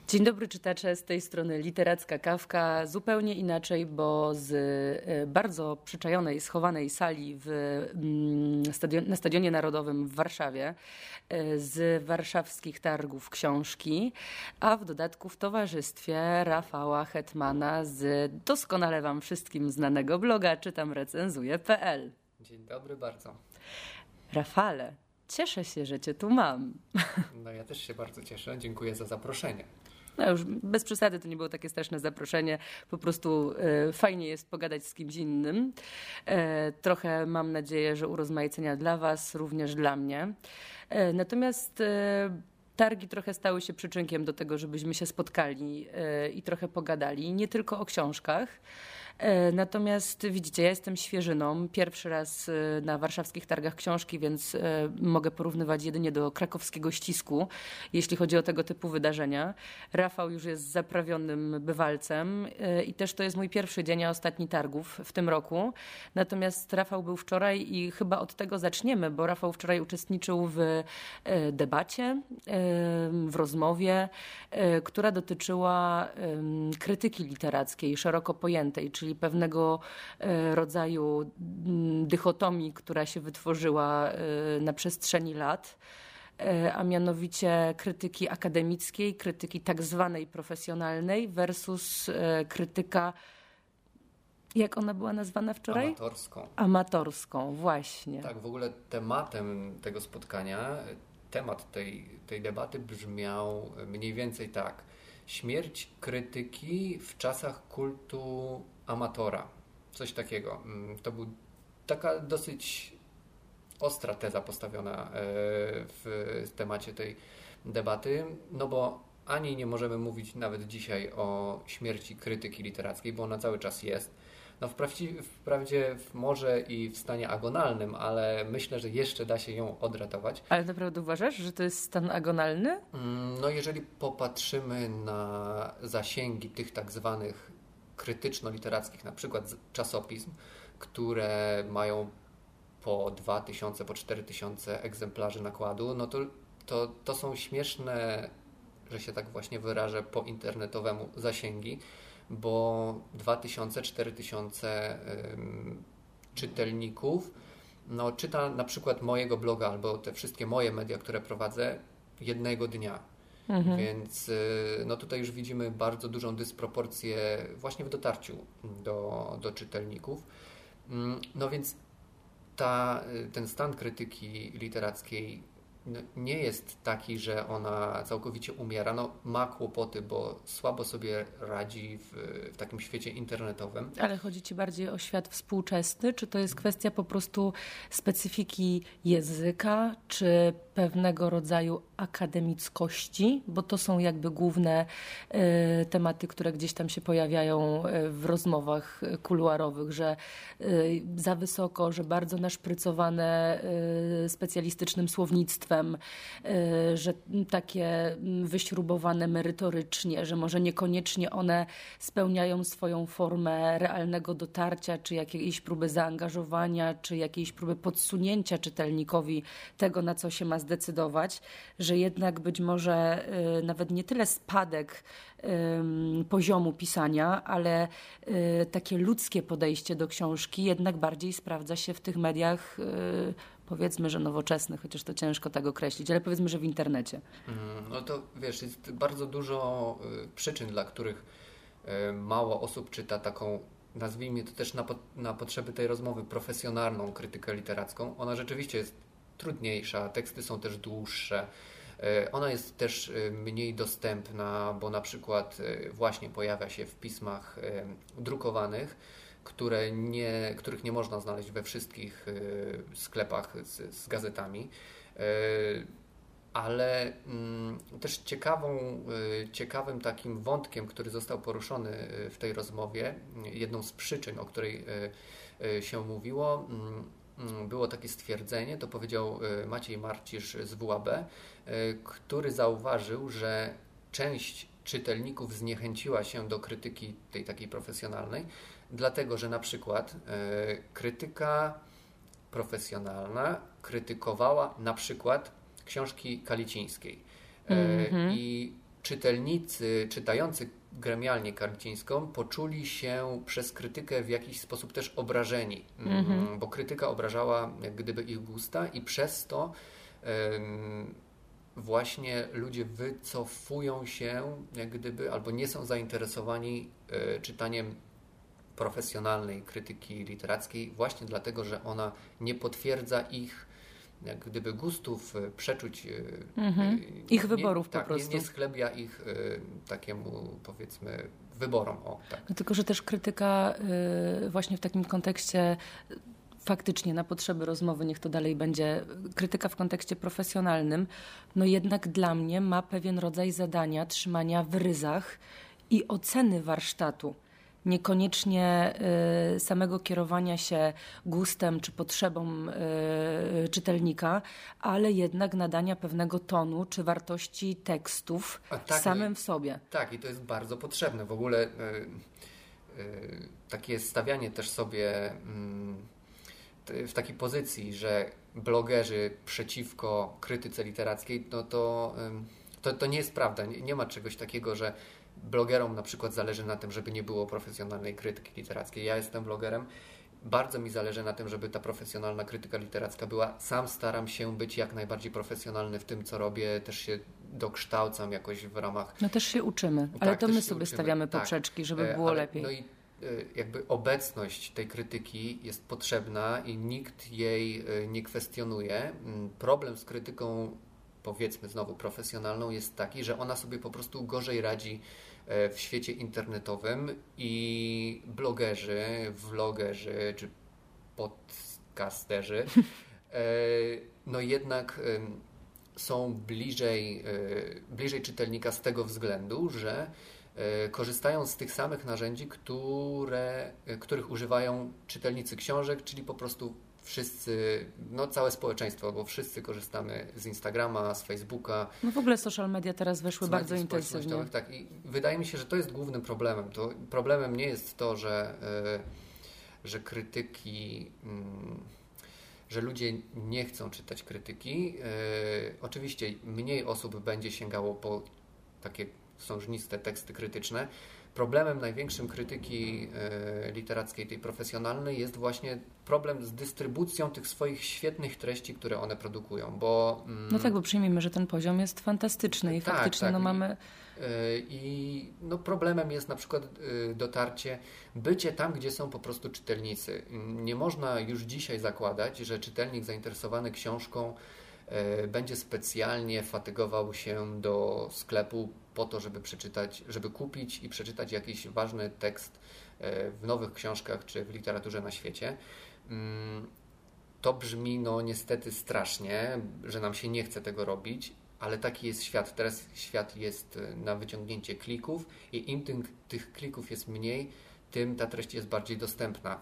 Dzień dobry czytacze, z tej strony Literacka Kawka. Zupełnie inaczej, bo z bardzo przyczajonej, schowanej sali na Stadionie Narodowym w Warszawie, z warszawskich targów książki, a w dodatku w towarzystwie Rafała Hetmana z doskonale wam wszystkim znanego bloga czytamrecenzuję.pl. Dzień dobry bardzo. Rafale, cieszę się, że cię tu mam. No ja też się bardzo cieszę. Dziękuję za zaproszenie. No już bez przesady, to nie było takie straszne zaproszenie, po prostu fajnie jest pogadać z kimś innym. Trochę mam nadzieję, że urozmaicenia dla was, również dla mnie. Natomiast targi trochę stały się przyczynkiem do tego, żebyśmy się spotkali i trochę pogadali, nie tylko o książkach. Natomiast widzicie, ja jestem świeżyną, pierwszy raz na warszawskich targach książki, więc mogę porównywać jedynie do krakowskiego ścisku, jeśli chodzi o tego typu wydarzenia. Rafał już jest zaprawionym bywalcem i też to jest mój pierwszy dzień, a ostatni targów w tym roku. Natomiast Rafał był wczoraj i chyba od tego zaczniemy, bo Rafał wczoraj uczestniczył w debacie, w rozmowie, która dotyczyła krytyki literackiej, szeroko pojętej, czyli pewnego rodzaju dychotomii, która się wytworzyła na przestrzeni lat, a mianowicie krytyki akademickiej, krytyki tak zwanej profesjonalnej versus krytyka, jak ona była nazwana wczoraj? Amatorską. Amatorską, właśnie. Tak, w ogóle tematem tego spotkania, temat tej debaty brzmiał mniej więcej tak. Śmierć krytyki w czasach kultu amatora. Coś takiego. To był taka dosyć ostra teza postawiona w temacie tej debaty, no bo ani nie możemy mówić nawet dzisiaj o śmierci krytyki literackiej, bo ona cały czas jest. No wprawdzie może i w stanie agonalnym, ale myślę, że jeszcze da się ją odratować. Ale naprawdę uważasz, że to jest stan agonalny? No jeżeli popatrzymy na zasięgi tych tak zwanych krytyczno-literackich, na przykład czasopism, które mają po 2000, po 4000 egzemplarzy nakładu, no to są śmieszne, że się tak właśnie wyrażę, po internetowemu zasięgi, bo 2000-4000 czytelników czyta na przykład mojego bloga albo te wszystkie moje media, które prowadzę jednego dnia. Więc tutaj już widzimy bardzo dużą dysproporcję właśnie w dotarciu do czytelników. No więc ten stan krytyki literackiej nie jest taki, że ona całkowicie umiera. No, ma kłopoty, bo słabo sobie radzi w takim świecie internetowym. Ale chodzi ci bardziej o świat współczesny? Czy to jest kwestia po prostu specyfiki języka, czy pewnego rodzaju akademickości? Bo to są jakby główne tematy, które gdzieś tam się pojawiają w rozmowach kuluarowych, że za wysoko, że bardzo naszprycowane specjalistycznym słownictwem, że takie wyśrubowane merytorycznie, że może niekoniecznie one spełniają swoją formę realnego dotarcia, czy jakiejś próby zaangażowania, czy jakiejś próby podsunięcia czytelnikowi tego, na co się ma zdecydować, że jednak być może nawet nie tyle spadek poziomu pisania, ale takie ludzkie podejście do książki jednak bardziej sprawdza się w tych mediach, powiedzmy, że nowoczesnych, chociaż to ciężko tak określić, ale powiedzmy, że w internecie. No to wiesz, jest bardzo dużo przyczyn, dla których mało osób czyta taką, nazwijmy to też na potrzeby tej rozmowy, profesjonalną krytykę literacką. Ona rzeczywiście jest trudniejsza, teksty są też dłuższe. Ona jest też mniej dostępna, bo na przykład właśnie pojawia się w pismach drukowanych, których nie można znaleźć we wszystkich sklepach z gazetami. Ale też ciekawym takim wątkiem, który został poruszony w tej rozmowie, jedną z przyczyn, o której się mówiło, było takie stwierdzenie, to powiedział Maciej Marcisz z WAB, który zauważył, że część czytelników zniechęciła się do krytyki tej takiej profesjonalnej, dlatego że na przykład krytyka profesjonalna krytykowała na przykład książki Kalicińskiej. I czytelnicy, czytający gremialnie Karcińską poczuli się przez krytykę w jakiś sposób też obrażeni, bo krytyka obrażała jak gdyby ich gusta i przez to właśnie ludzie wycofują się jak gdyby albo nie są zainteresowani czytaniem profesjonalnej krytyki literackiej właśnie dlatego, że ona nie potwierdza ich jak gdyby gustów, przeczuć, ich wyborów po tak, prostu. Nie schlebia ich takiemu powiedzmy wyborom. Tak. No tylko, że też krytyka właśnie w takim kontekście faktycznie na potrzeby rozmowy, niech to dalej będzie, krytyka w kontekście profesjonalnym, no jednak dla mnie ma pewien rodzaj zadania trzymania w ryzach i oceny warsztatu. Niekoniecznie samego kierowania się gustem czy potrzebą czytelnika, ale jednak nadania pewnego tonu czy wartości tekstów samym w sobie. Tak, i to jest bardzo potrzebne. W ogóle takie stawianie też sobie w takiej pozycji, że blogerzy przeciwko krytyce literackiej, no to nie jest prawda. Nie ma czegoś takiego, że blogerom na przykład zależy na tym, żeby nie było profesjonalnej krytyki literackiej. Ja jestem blogerem, bardzo mi zależy na tym, żeby ta profesjonalna krytyka literacka była. Sam staram się być jak najbardziej profesjonalny w tym, co robię. Też się dokształcam jakoś w ramach... No też się uczymy, ale tak, to my sobie stawiamy poprzeczki, żeby było lepiej. No i jakby obecność tej krytyki jest potrzebna i nikt jej nie kwestionuje. Problem z krytyką, powiedzmy znowu profesjonalną, jest taki, że ona sobie po prostu gorzej radzi w świecie internetowym i blogerzy, vlogerzy czy podcasterzy no jednak są bliżej czytelnika z tego względu, że korzystają z tych samych narzędzi, których używają czytelnicy książek, czyli po prostu wszyscy, no całe społeczeństwo, bo wszyscy korzystamy z Instagrama, z Facebooka. No w ogóle social media teraz weszły bardzo intensywnie. Tak, i wydaje mi się, że to jest głównym problemem. Problemem nie jest to, że krytyki, że ludzie nie chcą czytać krytyki. Oczywiście mniej osób będzie sięgało po takie sążniste teksty krytyczne. Problemem największym krytyki literackiej, tej profesjonalnej, jest właśnie problem z dystrybucją tych swoich świetnych treści, które one produkują, bo... No tak, bo przyjmijmy, że ten poziom jest fantastyczny i tak, faktycznie tak. No mamy... I no problemem jest na przykład bycie tam, gdzie są po prostu czytelnicy. Nie można już dzisiaj zakładać, że czytelnik zainteresowany książką będzie specjalnie fatygował się do sklepu po to, żeby kupić i przeczytać jakiś ważny tekst w nowych książkach czy w literaturze na świecie. To brzmi no niestety strasznie, że nam się nie chce tego robić, ale taki jest świat. Teraz świat jest na wyciągnięcie klików i im tych klików jest mniej, tym ta treść jest bardziej dostępna.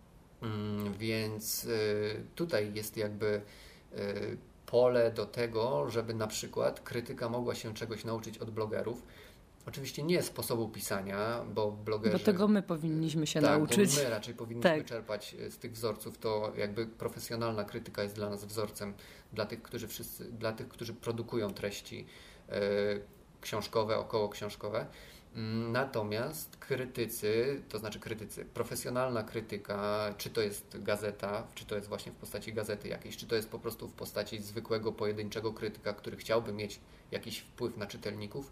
Więc tutaj jest jakby pole do tego, żeby na przykład krytyka mogła się czegoś nauczyć od blogerów. Oczywiście nie sposobu pisania, bo blogerzy... Do tego my powinniśmy się nauczyć. Bo my raczej powinniśmy czerpać z tych wzorców. To jakby profesjonalna krytyka jest dla nas wzorcem, dla tych, którzy produkują treści książkowe, okołoksiążkowe. Natomiast profesjonalna krytyka, czy to jest gazeta, czy to jest właśnie w postaci gazety jakiejś, czy to jest po prostu w postaci zwykłego, pojedynczego krytyka, który chciałby mieć jakiś wpływ na czytelników,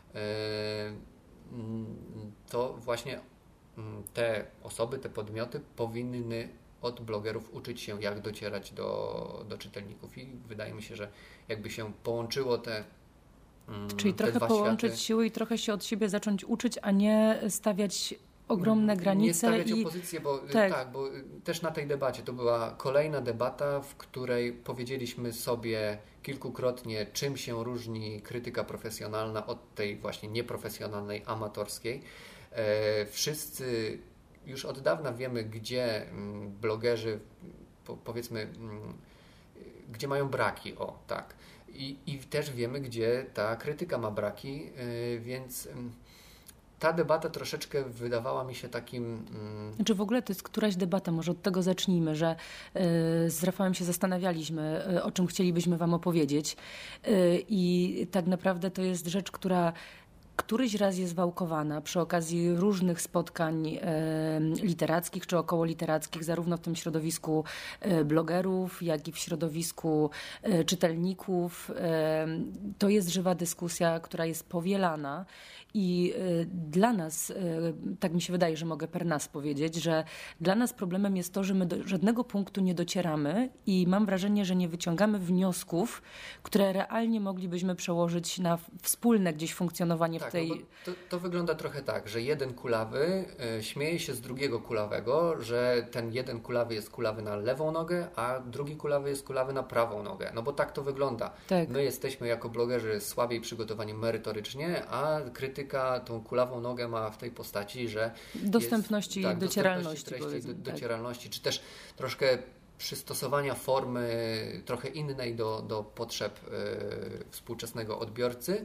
to właśnie te osoby, te podmioty powinny od blogerów uczyć się, jak docierać do czytelników i wydaje mi się, że jakby się połączyło Czyli trochę połączyć siły i trochę się od siebie zacząć uczyć, a nie stawiać ogromne granice. Nie stawiać opozycji, bo bo też na tej debacie to była kolejna debata, w której powiedzieliśmy sobie kilkukrotnie, czym się różni krytyka profesjonalna od tej właśnie nieprofesjonalnej, amatorskiej. Wszyscy już od dawna wiemy, gdzie blogerzy, powiedzmy, gdzie mają braki, I też wiemy, gdzie ta krytyka ma braki, więc ta debata troszeczkę wydawała mi się takim... Znaczy w ogóle to jest któraś debata, może od tego zacznijmy, że z Rafałem się zastanawialiśmy, o czym chcielibyśmy wam opowiedzieć i tak naprawdę to jest rzecz, która któryś raz jest wałkowana przy okazji różnych spotkań literackich czy okołoliterackich, zarówno w tym środowisku blogerów, jak i w środowisku czytelników. To jest żywa dyskusja, która jest powielana i dla nas, tak mi się wydaje, że mogę per nas powiedzieć, że dla nas problemem jest to, że my do żadnego punktu nie docieramy i mam wrażenie, że nie wyciągamy wniosków, które realnie moglibyśmy przełożyć na wspólne gdzieś funkcjonowanie w tej... No to wygląda trochę tak, że jeden kulawy śmieje się z drugiego kulawego, że ten jeden kulawy jest kulawy na lewą nogę, a drugi kulawy jest kulawy na prawą nogę. No bo tak to wygląda. Tak. My jesteśmy jako blogerzy słabiej przygotowani merytorycznie, a krytyka tą kulawą nogę ma w tej postaci, że dostępności i docieralności. Dostępności treści, docieralności, czy też troszkę przystosowania formy trochę innej do potrzeb współczesnego odbiorcy.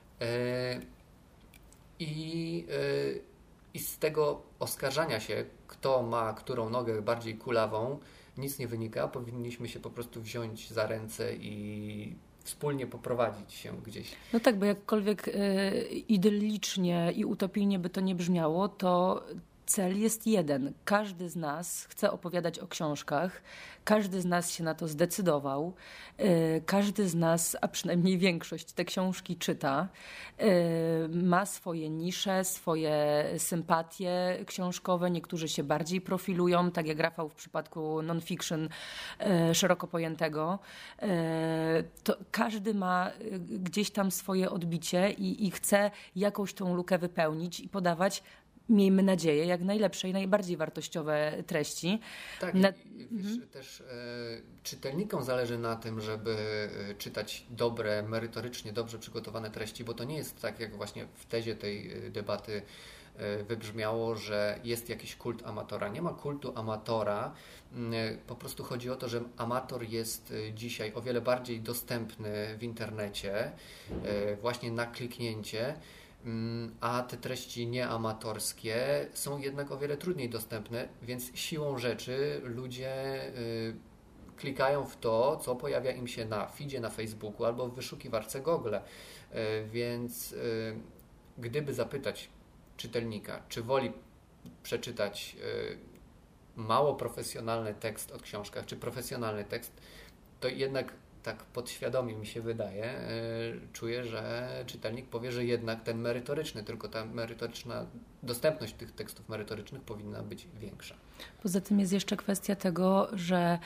I z tego oskarżania się, kto ma którą nogę bardziej kulawą, nic nie wynika. Powinniśmy się po prostu wziąć za ręce i wspólnie poprowadzić się gdzieś. No tak, bo jakkolwiek idyllicznie i utopijnie by to nie brzmiało, to cel jest jeden. Każdy z nas chce opowiadać o książkach, każdy z nas się na to zdecydował, każdy z nas, a przynajmniej większość, te książki czyta, ma swoje nisze, swoje sympatie książkowe, niektórzy się bardziej profilują, tak jak Rafał w przypadku non-fiction szeroko pojętego. To każdy ma gdzieś tam swoje odbicie i chce jakąś tą lukę wypełnić i podawać, miejmy nadzieję, jak najlepsze i najbardziej wartościowe treści. Tak, wiesz, też czytelnikom zależy na tym, żeby czytać dobre, merytorycznie dobrze przygotowane treści, bo to nie jest tak, jak właśnie w tezie tej debaty wybrzmiało, że jest jakiś kult amatora. Nie ma kultu amatora, po prostu chodzi o to, że amator jest dzisiaj o wiele bardziej dostępny w internecie, właśnie na kliknięcie, a te treści nieamatorskie są jednak o wiele trudniej dostępne, więc siłą rzeczy ludzie klikają w to, co pojawia im się na feedzie na Facebooku albo w wyszukiwarce Google. Więc gdyby zapytać czytelnika, czy woli przeczytać mało profesjonalny tekst o książkach, czy profesjonalny tekst, to jednak tak podświadomie mi się wydaje, czuję, że czytelnik powie, że jednak ten merytoryczny, tylko ta merytoryczna dostępność tych tekstów merytorycznych powinna być większa. Poza tym jest jeszcze kwestia tego, że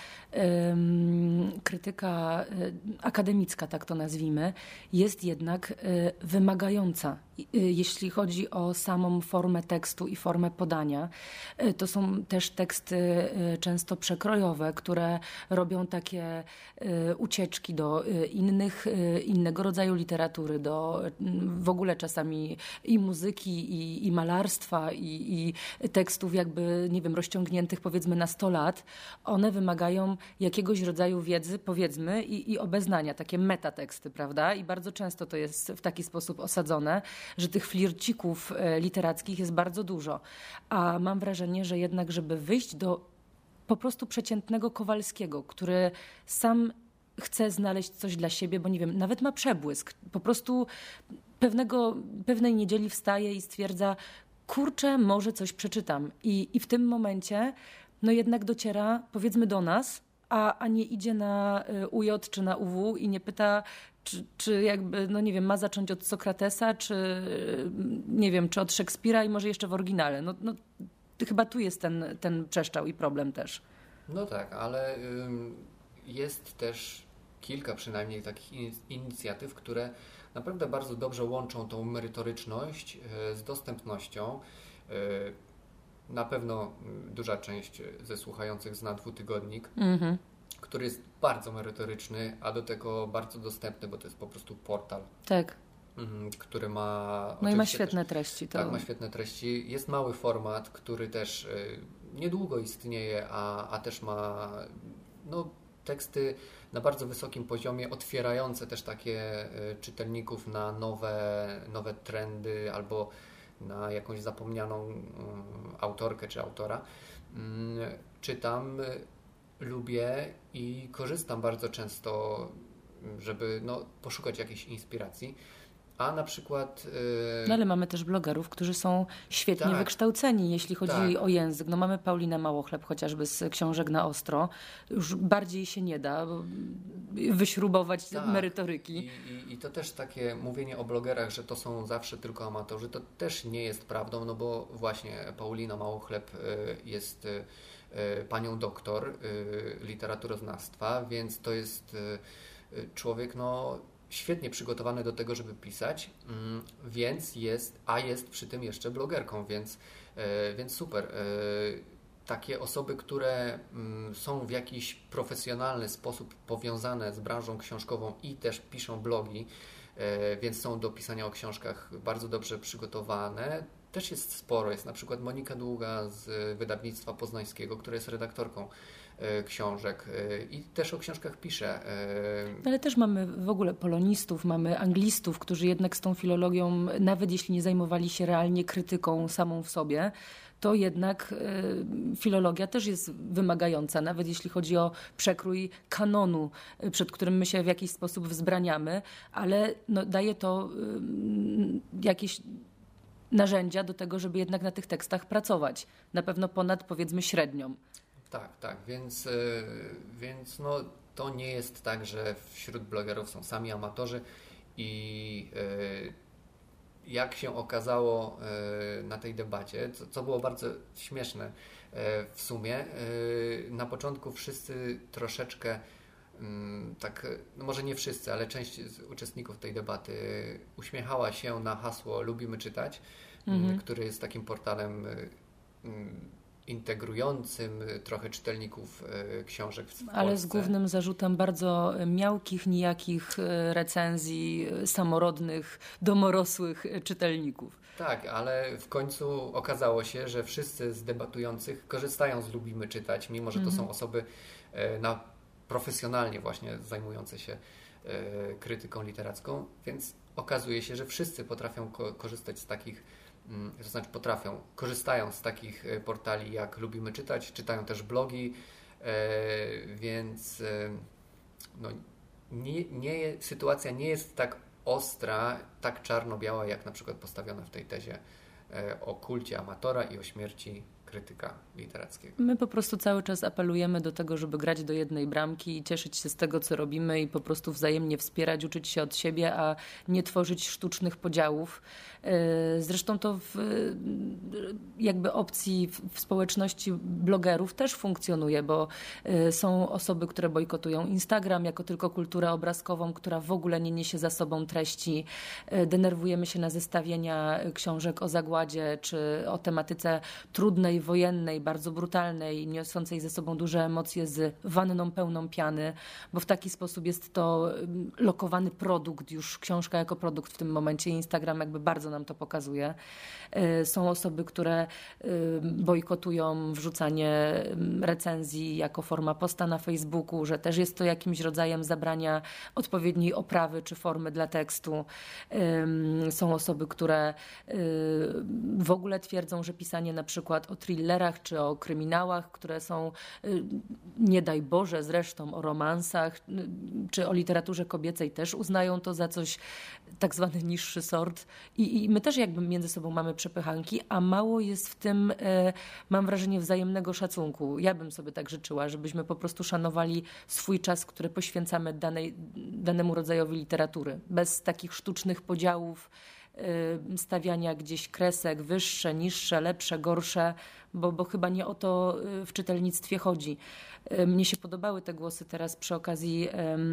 krytyka akademicka, tak to nazwijmy, jest jednak wymagająca. Jeśli chodzi o samą formę tekstu i formę podania, to są też teksty często przekrojowe, które robią takie ucieczki do innego rodzaju literatury, do w ogóle czasami i muzyki, i malarstwa, i tekstów jakby, nie wiem, rozciągniętych powiedzmy na 100 lat. One wymagają jakiegoś rodzaju wiedzy, powiedzmy, i obeznania, takie metateksty, prawda? I bardzo często to jest w taki sposób osadzone, że tych flircików literackich jest bardzo dużo. A mam wrażenie, że jednak, żeby wyjść do po prostu przeciętnego Kowalskiego, który sam chce znaleźć coś dla siebie, bo nie wiem, nawet ma przebłysk. Po prostu pewnej niedzieli wstaje i stwierdza, kurczę, może coś przeczytam. I w tym momencie no jednak dociera, powiedzmy, do nas, a nie idzie na UJ czy na UW i nie pyta, czy jakby, no nie wiem, ma zacząć od Sokratesa, czy nie wiem, czy od Szekspira i może jeszcze w oryginale. No chyba tu jest ten przeszczał i problem też. No tak, ale jest też kilka przynajmniej takich inicjatyw, które naprawdę bardzo dobrze łączą tą merytoryczność z dostępnością. Na pewno duża część ze słuchających zna Dwutygodnik, który jest bardzo merytoryczny, a do tego bardzo dostępny, bo to jest po prostu portal. Tak. Który ma... No i ma świetne treści. To... Tak, ma świetne treści. Jest mały format, który też niedługo istnieje, a też ma teksty na bardzo wysokim poziomie, otwierające też takie czytelników na nowe trendy albo na jakąś zapomnianą autorkę czy autora, czytam, lubię i korzystam bardzo często, żeby poszukać jakiejś inspiracji. A na przykład... No ale mamy też blogerów, którzy są świetnie wykształceni, jeśli chodzi o język. No mamy Paulinę Małochleb chociażby z Książek na ostro. Już bardziej się nie da wyśrubować merytoryki. I to też takie mówienie o blogerach, że to są zawsze tylko amatorzy, to też nie jest prawdą, no bo właśnie Paulina Małochleb jest panią doktor literaturoznawstwa, więc to jest człowiek, świetnie przygotowany do tego, żeby pisać, więc jest przy tym jeszcze blogerką, więc super. Takie osoby, które są w jakiś profesjonalny sposób powiązane z branżą książkową i też piszą blogi, więc są do pisania o książkach bardzo dobrze przygotowane, też jest sporo. Jest na przykład Monika Długa z wydawnictwa poznańskiego, która jest redaktorką książek i też o książkach pisze. Ale też mamy w ogóle polonistów, mamy anglistów, którzy jednak z tą filologią, nawet jeśli nie zajmowali się realnie krytyką samą w sobie, to jednak filologia też jest wymagająca, nawet jeśli chodzi o przekrój kanonu, przed którym my się w jakiś sposób wzbraniamy, ale daje to jakieś narzędzia do tego, żeby jednak na tych tekstach pracować. Na pewno ponad, powiedzmy, średnią. Tak, więc to nie jest tak, że wśród blogerów są sami amatorzy i jak się okazało na tej debacie, co było bardzo śmieszne w sumie, na początku wszyscy troszeczkę tak, może nie wszyscy, ale część z uczestników tej debaty uśmiechała się na hasło Lubimy czytać, który jest takim portalem integrującym trochę czytelników książek w Polsce. Ale z głównym zarzutem bardzo miałkich, nijakich recenzji samorodnych, domorosłych czytelników. Tak, ale w końcu okazało się, że wszyscy z debatujących korzystają z Lubimy czytać, mimo że to są osoby profesjonalnie właśnie zajmujące się krytyką literacką, więc okazuje się, że wszyscy potrafią korzystać z takich, to znaczy korzystają z takich portali jak Lubimy czytać, czytają też blogi, więc sytuacja nie jest tak ostra, tak czarno-biała, jak na przykład postawiona w tej tezie o kulcie amatora i o śmierci krytyka literackiego. My po prostu cały czas apelujemy do tego, żeby grać do jednej bramki i cieszyć się z tego, co robimy i po prostu wzajemnie wspierać, uczyć się od siebie, a nie tworzyć sztucznych podziałów. Zresztą to w jakby opcji w społeczności blogerów też funkcjonuje, bo są osoby, które bojkotują Instagram jako tylko kulturę obrazkową, która w ogóle nie niesie za sobą treści. Denerwujemy się na zestawienia książek o zagładzie czy o tematyce trudnej, wojennej, bardzo brutalnej, niosącej ze sobą duże emocje z wanną pełną piany, bo w taki sposób jest to lokowany produkt, już książka jako produkt w tym momencie. Instagram jakby bardzo nam to pokazuje. Są osoby, które bojkotują wrzucanie recenzji jako forma posta na Facebooku, że też jest to jakimś rodzajem zabrania odpowiedniej oprawy czy formy dla tekstu. Są osoby, które w ogóle twierdzą, że pisanie na przykład o thrillerach czy o kryminałach, które są, nie daj Boże zresztą, o romansach czy o literaturze kobiecej też uznają to za coś, tak zwany niższy sort. I my też jakby między sobą mamy przepychanki, a mało jest w tym, mam wrażenie, wzajemnego szacunku. Ja bym sobie tak życzyła, żebyśmy po prostu szanowali swój czas, który poświęcamy danemu rodzajowi literatury. Bez takich sztucznych podziałów, stawiania gdzieś kresek, wyższe, niższe, lepsze, gorsze, bo chyba nie o to w czytelnictwie chodzi. Mnie się podobały te głosy teraz przy okazji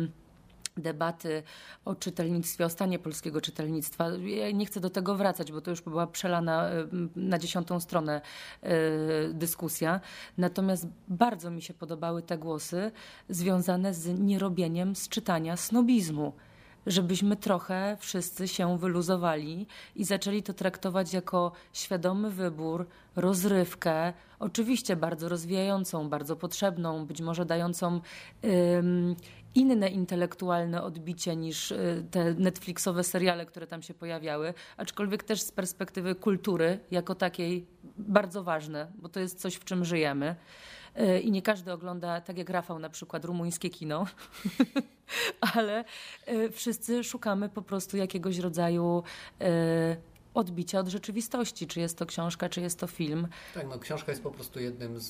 debaty o czytelnictwie, o stanie polskiego czytelnictwa. Ja nie chcę do tego wracać, bo to już była przelana na 10. stronę dyskusja. Natomiast bardzo mi się podobały te głosy związane z nierobieniem z czytania snobizmu. Żebyśmy trochę wszyscy się wyluzowali i zaczęli to traktować jako świadomy wybór, rozrywkę, oczywiście bardzo rozwijającą, bardzo potrzebną, być może dającą inne intelektualne odbicie niż te Netflixowe seriale, które tam się pojawiały, aczkolwiek też z perspektywy kultury jako takiej bardzo ważne, bo to jest coś, w czym żyjemy. I nie każdy ogląda, tak jak Rafał na przykład, rumuńskie kino, ale wszyscy szukamy po prostu jakiegoś rodzaju odbicia od rzeczywistości. Czy jest to książka, czy jest to film. Tak, no książka jest po prostu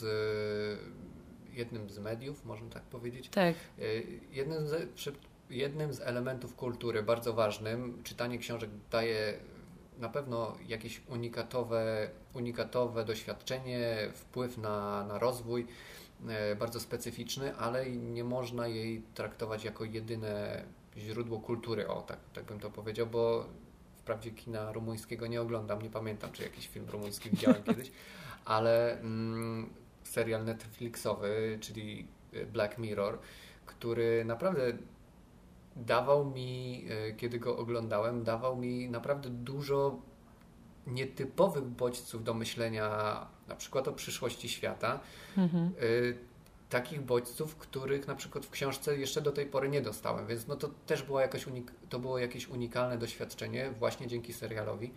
jednym z mediów, można tak powiedzieć. Tak. Jednym z elementów kultury, bardzo ważnym. Czytanie książek daje na pewno jakieś unikatowe doświadczenie, wpływ na rozwój, bardzo specyficzny, ale nie można jej traktować jako jedyne źródło kultury, tak bym to powiedział, bo wprawdzie kina rumuńskiego nie oglądam, nie pamiętam, czy jakiś film rumuński widziałem kiedyś, ale serial Netflixowy, czyli Black Mirror, który naprawdę kiedy go oglądałem, dawał mi naprawdę dużo nietypowych bodźców do myślenia, na przykład o przyszłości świata. Takich bodźców, których na przykład w książce jeszcze do tej pory nie dostałem, więc no to też było jakieś unikalne doświadczenie właśnie dzięki serialowi.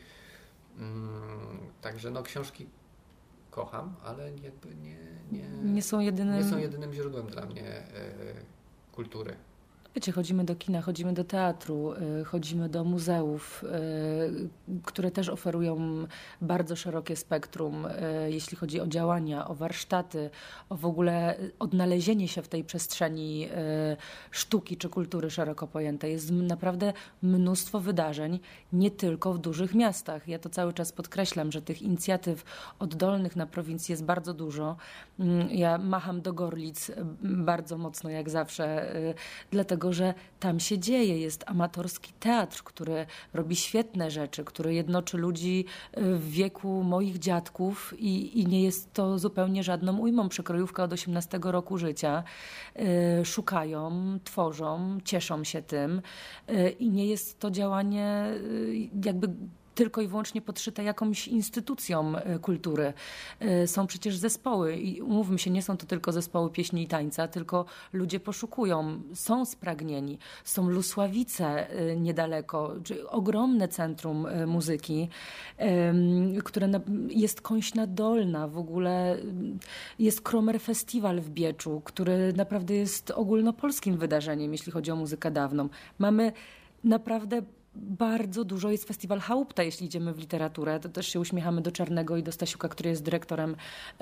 Także no książki kocham, ale jakby nie są jedynym źródłem dla mnie kultury. Wiecie, chodzimy do kina, chodzimy do teatru, chodzimy do muzeów, które też oferują bardzo szerokie spektrum, jeśli chodzi o działania, o warsztaty, o w ogóle odnalezienie się w tej przestrzeni sztuki czy kultury szeroko pojętej. Jest naprawdę mnóstwo wydarzeń, nie tylko w dużych miastach. Ja to cały czas podkreślam, że tych inicjatyw oddolnych na prowincji jest bardzo dużo. Ja macham do Gorlic bardzo mocno, jak zawsze, dlatego że tam się dzieje. Jest amatorski teatr, który robi świetne rzeczy, który jednoczy ludzi w wieku moich dziadków i nie jest to zupełnie żadną ujmą. Przekrojówka od 18 roku życia. Szukają, tworzą, cieszą się tym i nie jest to działanie jakby tylko i wyłącznie podszyte jakąś instytucją kultury. Są przecież zespoły i umówmy się, nie są to tylko zespoły pieśni i tańca, tylko ludzie poszukują, są spragnieni. Są Lusławice niedaleko, czy ogromne centrum muzyki, które jest Kąśna Dolna, w ogóle jest Kromer Festiwal w Bieczu, który naprawdę jest ogólnopolskim wydarzeniem, jeśli chodzi o muzykę dawną. Mamy naprawdę bardzo dużo. Jest festiwal Chaupta, jeśli idziemy w literaturę. To też się uśmiechamy do Czarnego i do Stasiuka, który jest dyrektorem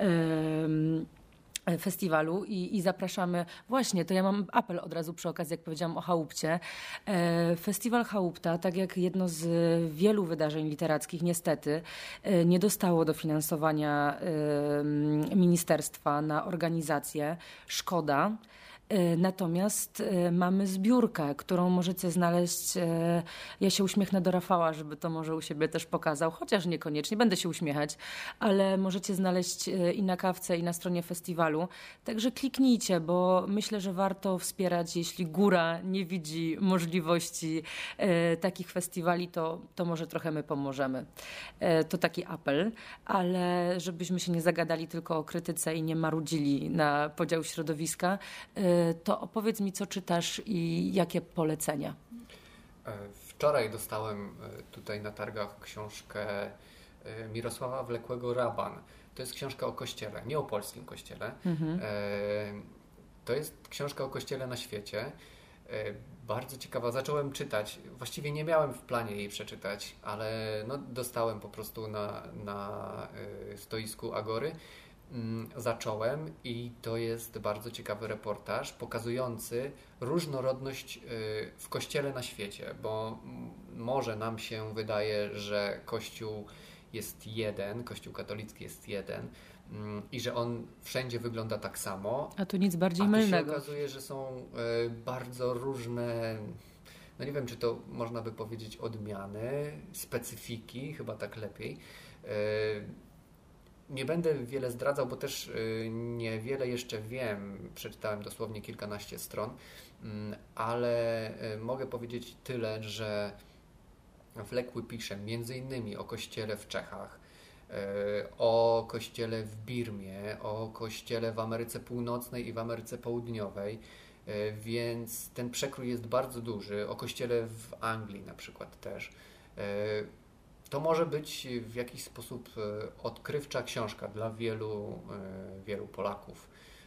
festiwalu i zapraszamy. Właśnie, to ja mam apel od razu przy okazji, jak powiedziałam o Chaupcie. Festiwal Chaupta, tak jak jedno z wielu wydarzeń literackich, niestety nie dostało dofinansowania ministerstwa na organizację. Szkoda. Natomiast mamy zbiórkę, którą możecie znaleźć. Ja się uśmiechnę do Rafała, żeby to może u siebie też pokazał, chociaż niekoniecznie, będę się uśmiechać, ale możecie znaleźć i na kawce, i na stronie festiwalu. Także kliknijcie, bo myślę, że warto wspierać, jeśli góra nie widzi możliwości takich festiwali, to może trochę my pomożemy. To taki apel, ale żebyśmy się nie zagadali tylko o krytyce i nie marudzili na podział środowiska, to opowiedz mi, co czytasz i jakie polecenia. Wczoraj dostałem tutaj na targach książkę Mirosława Wlekłego Raban. To jest książka o kościele, nie o polskim kościele. To jest książka o kościele na świecie. Bardzo ciekawa. Zacząłem czytać. Właściwie nie miałem w planie jej przeczytać, ale no, dostałem po prostu na stoisku Agory. Zacząłem i to jest bardzo ciekawy reportaż pokazujący różnorodność w Kościele na świecie, bo może nam się wydaje, że Kościół jest jeden, Kościół katolicki jest jeden i że on wszędzie wygląda tak samo. A tu nic bardziej mylnego. A tu się okazuje, że są bardzo różne, no nie wiem, czy to można by powiedzieć odmiany, specyfiki, chyba tak lepiej. Nie będę wiele zdradzał, bo też niewiele jeszcze wiem. Przeczytałem dosłownie kilkanaście stron, ale mogę powiedzieć tyle, że Wlekły pisze m.in. o kościele w Czechach, o kościele w Birmie, o kościele w Ameryce Północnej i w Ameryce Południowej. Więc ten przekrój jest bardzo duży. O kościele w Anglii na przykład też. To może być w jakiś sposób odkrywcza książka dla wielu Polaków.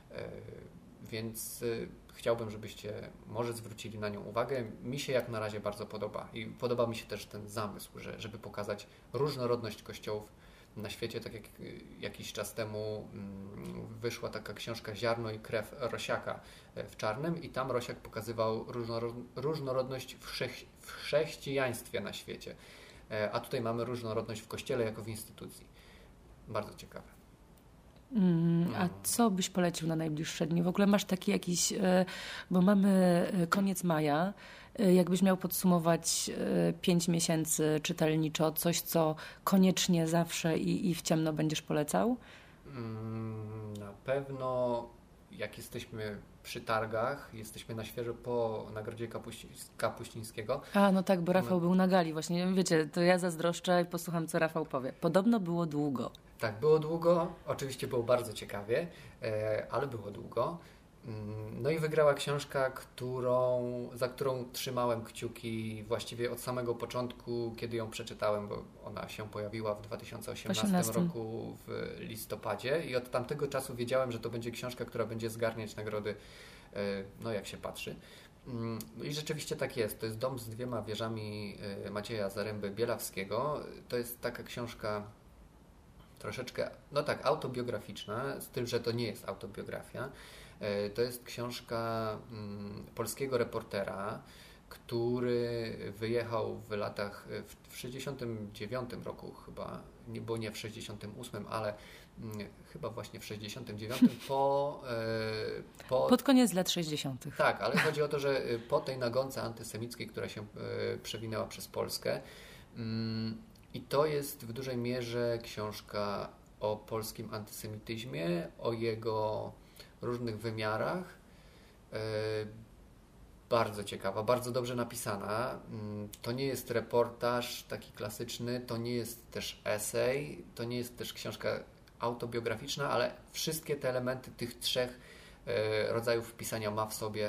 Więc chciałbym, żebyście może zwrócili na nią uwagę. Mi się jak na razie bardzo podoba i podoba mi się też ten zamysł, żeby pokazać różnorodność kościołów na świecie. Tak jak jakiś czas temu wyszła taka książka Ziarno i krew Rosiaka w Czarnym i tam Rosiak pokazywał różnorodność w chrześcijaństwie na świecie. A tutaj mamy różnorodność w kościele jako w instytucji. Bardzo ciekawe. A co byś polecił na najbliższe dni? W ogóle masz taki jakiś, bo mamy koniec maja, jakbyś miał podsumować 5 miesięcy czytelniczo, coś co koniecznie zawsze i w ciemno będziesz polecał? Na pewno jak jesteśmy przy targach, jesteśmy na świeżo po Nagrodzie Kapuścińskiego. A, no tak, bo Rafał był na gali właśnie. Wiecie, to ja zazdroszczę i posłucham, co Rafał powie. Podobno było długo. Tak, było długo. Oczywiście było bardzo ciekawie, ale było długo. No i wygrała książka, za którą trzymałem kciuki właściwie od samego początku, kiedy ją przeczytałem, bo ona się pojawiła w 2018 roku w listopadzie i od tamtego czasu wiedziałem, że to będzie książka, która będzie zgarniać nagrody, no jak się patrzy. I rzeczywiście tak jest. To jest Dom z 2 wieżami Macieja Zaręby-Bielawskiego. To jest taka książka troszeczkę, no tak, autobiograficzna, z tym, że to nie jest autobiografia. To jest książka polskiego reportera, który wyjechał w latach, w 69 roku chyba, bo nie w 68, ale chyba właśnie w 69 pod koniec lat 60. Tak, ale chodzi o to, że po tej nagonce antysemickiej, która się przewinęła przez Polskę, i to jest w dużej mierze książka o polskim antysemityzmie, o jego różnych wymiarach. Bardzo ciekawa, bardzo dobrze napisana. To nie jest reportaż taki klasyczny, to nie jest też esej, to nie jest też książka autobiograficzna, ale wszystkie te elementy tych 3 rodzajów pisania ma w sobie,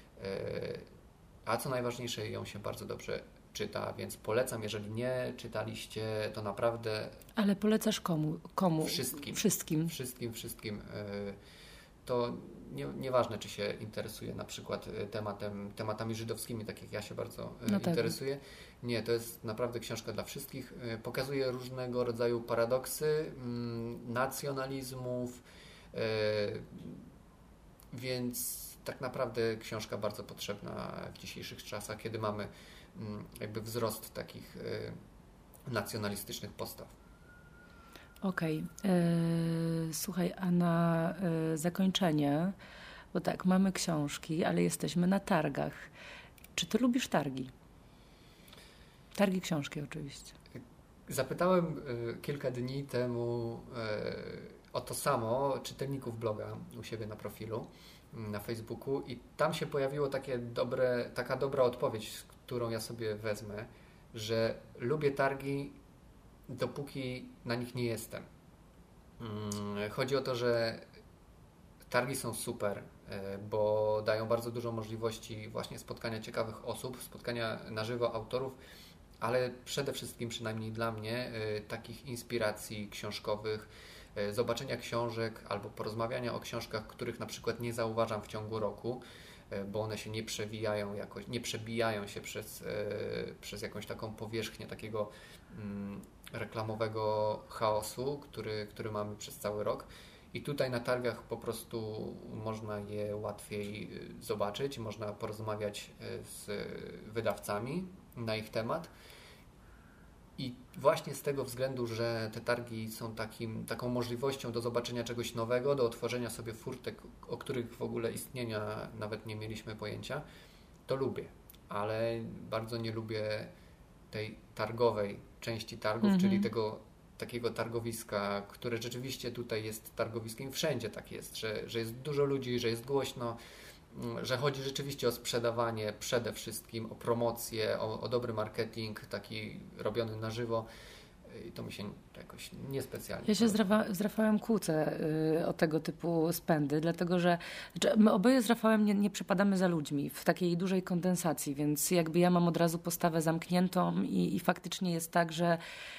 a co najważniejsze, ją się bardzo dobrze czyta, więc polecam, jeżeli nie czytaliście, to naprawdę... Ale polecasz komu? Wszystkim. Wszystkim. To nieważne, czy się interesuje na przykład tematami żydowskimi, tak jak ja się bardzo interesuję. Nie, to jest naprawdę książka dla wszystkich. Pokazuje różnego rodzaju paradoksy, nacjonalizmów, więc tak naprawdę książka bardzo potrzebna w dzisiejszych czasach, kiedy mamy jakby wzrost takich nacjonalistycznych postaw. Okej. Słuchaj, a na zakończenie, bo tak, mamy książki, ale jesteśmy na targach. Czy ty lubisz targi? Targi książki oczywiście. Zapytałem kilka dni temu o to samo czytelników bloga u siebie na profilu na Facebooku i tam się pojawiło taka dobra odpowiedź, którą ja sobie wezmę, że lubię targi, dopóki na nich nie jestem. Chodzi o to, że targi są super, bo dają bardzo dużo możliwości właśnie spotkania ciekawych osób, spotkania na żywo autorów, ale przede wszystkim, przynajmniej dla mnie, takich inspiracji książkowych, zobaczenia książek albo porozmawiania o książkach, których na przykład nie zauważam w ciągu roku, bo one się nie przebijają się przez jakąś taką powierzchnię takiego reklamowego chaosu, który mamy przez cały rok. I tutaj na targach po prostu można je łatwiej zobaczyć, można porozmawiać z wydawcami na ich temat. I właśnie z tego względu, że te targi są taką możliwością do zobaczenia czegoś nowego, do otworzenia sobie furtek, o których w ogóle istnienia nawet nie mieliśmy pojęcia, to lubię. Ale bardzo nie lubię tej targowej części targów, czyli tego takiego targowiska, które rzeczywiście tutaj jest targowiskiem. Wszędzie tak jest, że jest dużo ludzi, że jest głośno, że chodzi rzeczywiście o sprzedawanie przede wszystkim, o promocję, o dobry marketing taki robiony na żywo. i to mi się jakoś niespecjalnie. Ja się z Rafałem kłócę o tego typu spędy, dlatego że my oboje z Rafałem nie przepadamy za ludźmi w takiej dużej kondensacji, więc jakby ja mam od razu postawę zamkniętą i faktycznie jest tak, że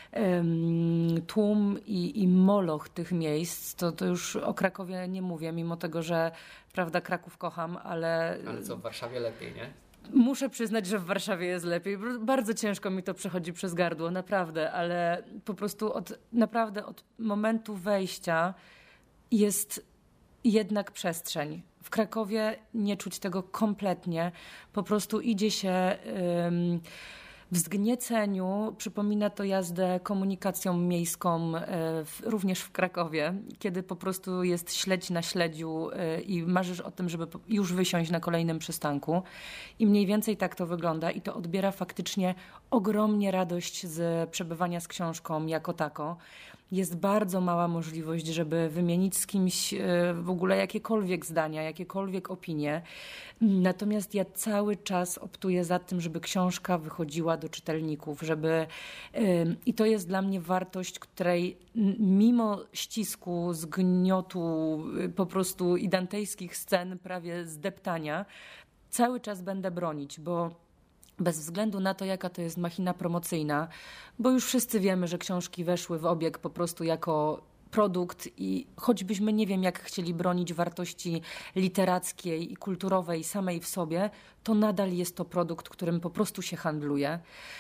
tłum i moloch tych miejsc, to już o Krakowie nie mówię, mimo tego, że prawda, Kraków kocham, ale... Ale co, w Warszawie lepiej, nie? Muszę przyznać, że w Warszawie jest lepiej. Bardzo ciężko mi to przechodzi przez gardło, naprawdę, ale po prostu od momentu wejścia jest jednak przestrzeń. W Krakowie nie czuć tego kompletnie. Po prostu idzie się w zgnieceniu. Przypomina to jazdę komunikacją miejską, również w Krakowie, kiedy po prostu jest śledź na śledziu i marzysz o tym, żeby już wysiąść na kolejnym przystanku. I mniej więcej tak to wygląda i to odbiera faktycznie ogromnie radość z przebywania z książką jako tako. Jest bardzo mała możliwość, żeby wymienić z kimś w ogóle jakiekolwiek zdania, jakiekolwiek opinie. Natomiast ja cały czas optuję za tym, żeby książka wychodziła do czytelników, i to jest dla mnie wartość, której mimo ścisku, zgniotu po prostu i dantejskich scen, prawie zdeptania, cały czas będę bronić, bo bez względu na to, jaka to jest machina promocyjna, bo już wszyscy wiemy, że książki weszły w obieg po prostu jako produkt i choćbyśmy nie wiem, jak chcieli bronić wartości literackiej i kulturowej samej w sobie, to nadal jest to produkt, którym po prostu się handluje.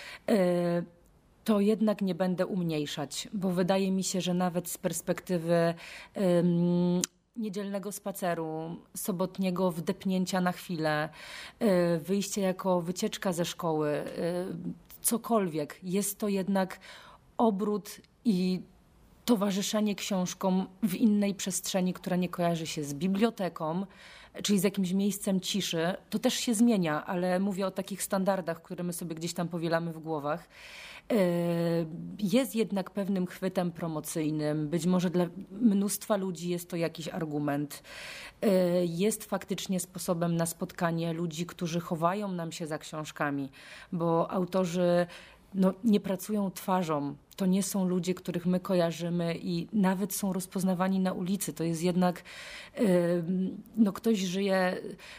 To jednak nie będę umniejszać, bo wydaje mi się, że nawet z perspektywy niedzielnego spaceru, sobotniego wdepnięcia na chwilę, wyjście jako wycieczka ze szkoły, cokolwiek. Jest to jednak obrót i towarzyszenie książkom w innej przestrzeni, która nie kojarzy się z biblioteką, czyli z jakimś miejscem ciszy. To też się zmienia, ale mówię o takich standardach, które my sobie gdzieś tam powielamy w głowach. Jest jednak pewnym chwytem promocyjnym. Być może dla mnóstwa ludzi jest to jakiś argument. Jest faktycznie sposobem na spotkanie ludzi, którzy chowają nam się za książkami, bo autorzy nie pracują twarzą. To nie są ludzie, których my kojarzymy i nawet są rozpoznawani na ulicy. To jest jednak, ktoś żyje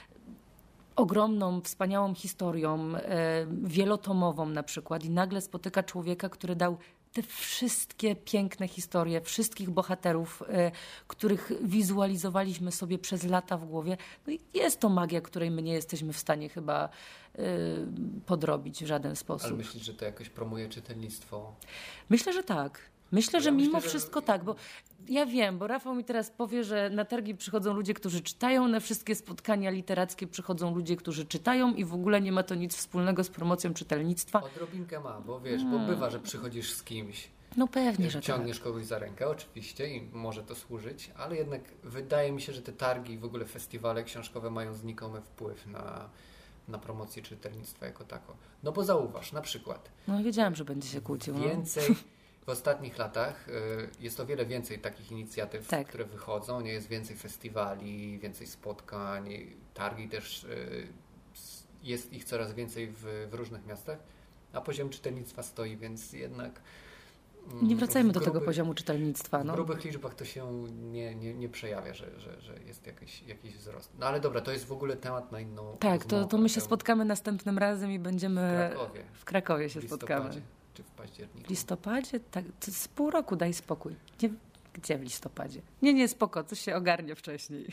ogromną, wspaniałą historią, wielotomową na przykład i nagle spotyka człowieka, który dał te wszystkie piękne historie, wszystkich bohaterów, których wizualizowaliśmy sobie przez lata w głowie. No i jest to magia, której my nie jesteśmy w stanie chyba podrobić w żaden sposób. Ale myślisz, że to jakoś promuje czytelnictwo? Myślę, że tak. Myślę, że mimo wszystko tak, bo ja wiem, bo Rafał mi teraz powie, że na targi przychodzą ludzie, którzy czytają, na wszystkie spotkania literackie przychodzą ludzie, którzy czytają i w ogóle nie ma to nic wspólnego z promocją czytelnictwa. Odrobinkę ma, bo wiesz, bo bywa, że przychodzisz z kimś, no pewnie, że ciągniesz tak. kogoś za rękę, oczywiście i może to służyć, ale jednak wydaje mi się, że te targi i w ogóle festiwale książkowe mają znikomy wpływ na promocję czytelnictwa jako tako. No bo zauważ, na przykład. No wiedziałam, że będzie się kłócił. Więcej w ostatnich latach jest o wiele więcej takich inicjatyw, tak, które wychodzą. Nie jest więcej festiwali, więcej spotkań, targi też jest ich coraz więcej w różnych miastach, a poziom czytelnictwa stoi, więc jednak nie wracajmy do tego poziomu czytelnictwa. W grubych liczbach to się nie przejawia, że jest jakiś wzrost. No ale dobra, to jest w ogóle temat na inną tak, rozmowę. to my się spotkamy następnym razem i będziemy w Krakowie się spotkamy. Czy w październiku? W listopadzie? Tak, to z pół roku, daj spokój. Gdzie w listopadzie? Nie, spoko, coś się ogarnie wcześniej.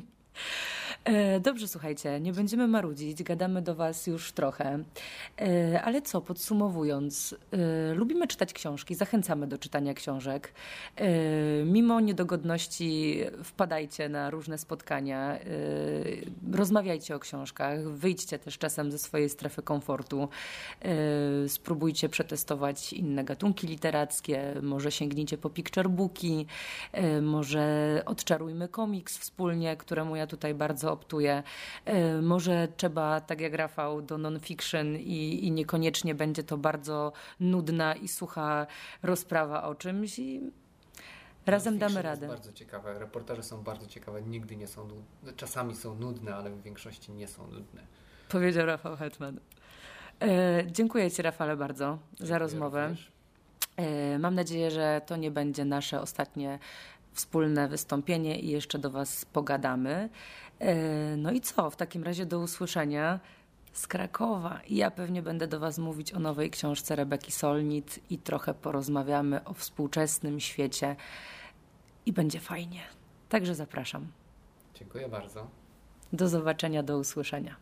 Dobrze, słuchajcie, nie będziemy marudzić, gadamy do was już trochę, ale co, podsumowując, lubimy czytać książki, zachęcamy do czytania książek. Mimo niedogodności wpadajcie na różne spotkania, rozmawiajcie o książkach, wyjdźcie też czasem ze swojej strefy komfortu, spróbujcie przetestować inne gatunki literackie, może sięgnijcie po picture booki, może odczarujmy komiks wspólnie, któremu ja tutaj bardzo optuję. Może trzeba, tak jak Rafał, do non-fiction i niekoniecznie będzie to bardzo nudna i sucha rozprawa o czymś i razem damy radę. Jest bardzo ciekawe. Reportaże są bardzo ciekawe. Nigdy nie są nudne. Czasami są nudne, ale w większości nie są nudne. Powiedział Rafał Hetman. Dziękuję ci, Rafale, bardzo za rozmowę. Również. Mam nadzieję, że to nie będzie nasze ostatnie wspólne wystąpienie i jeszcze do Was pogadamy. No i co? W takim razie do usłyszenia z Krakowa. I ja pewnie będę do Was mówić o nowej książce Rebeki Solnit i trochę porozmawiamy o współczesnym świecie i będzie fajnie. Także zapraszam. Dziękuję bardzo. Do zobaczenia, do usłyszenia.